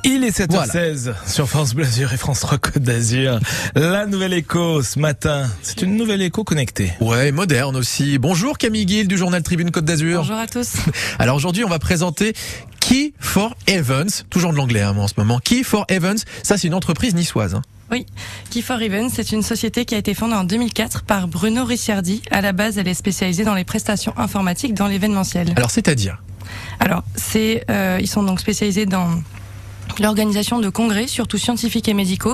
Il est 7h16 sur France Bleu Azur et France 3 Côte d'Azur. La nouvelle écho ce matin, c'est une nouvelle écho connectée. Ouais, moderne aussi. Bonjour Camille Guil du journal Tribune Côte d'Azur. Bonjour à tous. Alors aujourd'hui, on va présenter Key for Evans, toujours de l'anglais moi en ce moment. Key for Evans, ça c'est une entreprise niçoise. Oui, Key for Evans, c'est une société qui a été fondée en 2004 par Bruno Ricciardi. À la base, elle est spécialisée dans les prestations informatiques dans l'événementiel. Alors c'est-à-dire ? Alors, ils sont donc spécialisés dans l'organisation de congrès, surtout scientifiques et médicaux.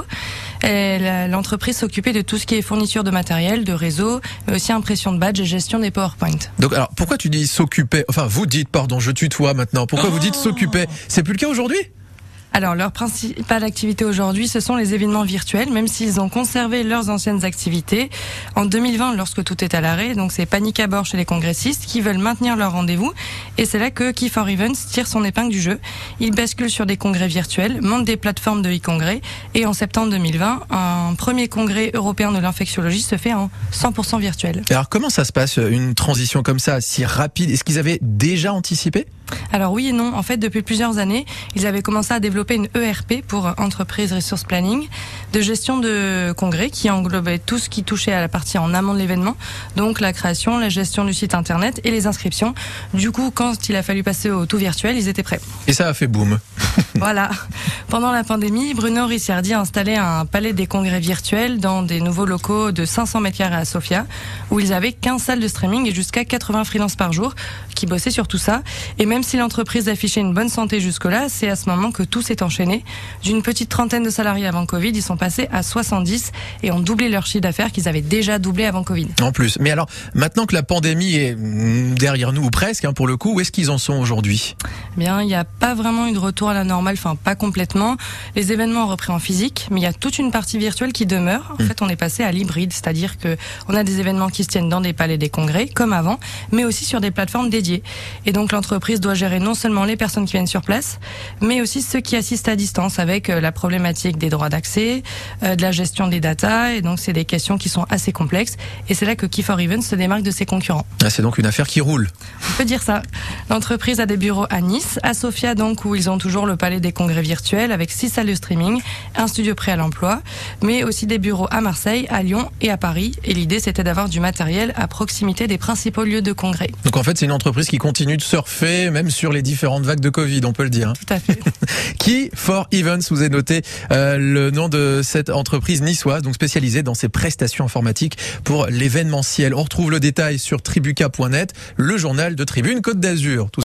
L'entreprise s'occupait de tout ce qui est fourniture de matériel, de réseau, mais aussi impression de badges et gestion des PowerPoint. Donc alors, pourquoi tu dis s'occupait ? Enfin, vous dites, pardon, je tutoie maintenant. Pourquoi vous dites s'occupait ? C'est plus le cas aujourd'hui ? Alors, leur principale activité aujourd'hui, ce sont les événements virtuels, même s'ils ont conservé leurs anciennes activités. En 2020, lorsque tout est à l'arrêt, donc c'est panique à bord chez les congressistes qui veulent maintenir leur rendez-vous. Et c'est là que Key for Events tire son épingle du jeu. Ils basculent sur des congrès virtuels, montent des plateformes de e-congrès. Et en septembre 2020, un premier congrès européen de l'infectiologie se fait en 100% virtuel. Alors, comment ça se passe, une transition comme ça, si rapide ? Est-ce qu'ils avaient déjà anticipé ? Alors oui et non. En fait, depuis plusieurs années, ils avaient commencé à développer une ERP pour Enterprise Resource Planning, de gestion de congrès qui englobait tout ce qui touchait à la partie en amont de l'événement, donc la création, la gestion du site internet et les inscriptions. Du coup, quand il a fallu passer au tout virtuel, ils étaient prêts. Et ça a fait boum. Voilà. Pendant la pandémie, Bruno Ricciardi a installé un palais des congrès virtuels dans des nouveaux locaux de 500 m² à Sofia, où ils avaient 15 salles de streaming et jusqu'à 80 freelances par jour qui bossaient sur tout ça. Et même si l'entreprise affichait une bonne santé jusque-là, c'est à ce moment que tout s'est enchaîné. D'une petite trentaine de salariés avant Covid, ils sont passés à 70 et ont doublé leur chiffre d'affaires qu'ils avaient déjà doublé avant Covid. En plus. Mais alors, maintenant que la pandémie est derrière nous, ou presque, pour le coup, où est-ce qu'ils en sont aujourd'hui ? Eh bien, il n'y a pas vraiment eu de retour à la normale, enfin pas complètement. Les événements ont repris en physique, mais il y a toute une partie virtuelle qui demeure. En fait, on est passé à l'hybride, c'est-à-dire que on a des événements qui se tiennent dans des palais des congrès, comme avant, mais aussi sur des plateformes dédiées. Et donc, l'entreprise doit gérer non seulement les personnes qui viennent sur place, mais aussi ceux qui assistent à distance avec la problématique des droits d'accès, de la gestion des datas. Et donc, c'est des questions qui sont assez complexes. Et c'est là que Key for Events se démarque de ses concurrents. Ah, c'est donc une affaire qui roule. On peut dire ça. L'entreprise a des bureaux à Nice, à Sofia donc, où ils ont toujours le palais des congrès virtuels avec 6 salles de streaming, un studio prêt à l'emploi, mais aussi des bureaux à Marseille, à Lyon et à Paris. Et l'idée, c'était d'avoir du matériel à proximité des principaux lieux de congrès. Donc en fait, c'est une entreprise qui continue de surfer, même sur les différentes vagues de Covid, on peut le dire. Tout à fait. Key for Evans, vous avez noté le nom de cette entreprise niçoise, donc spécialisée dans ses prestations informatiques pour l'événementiel. On retrouve le détail sur tribuca.net, le journal de Tribune Côte d'Azur.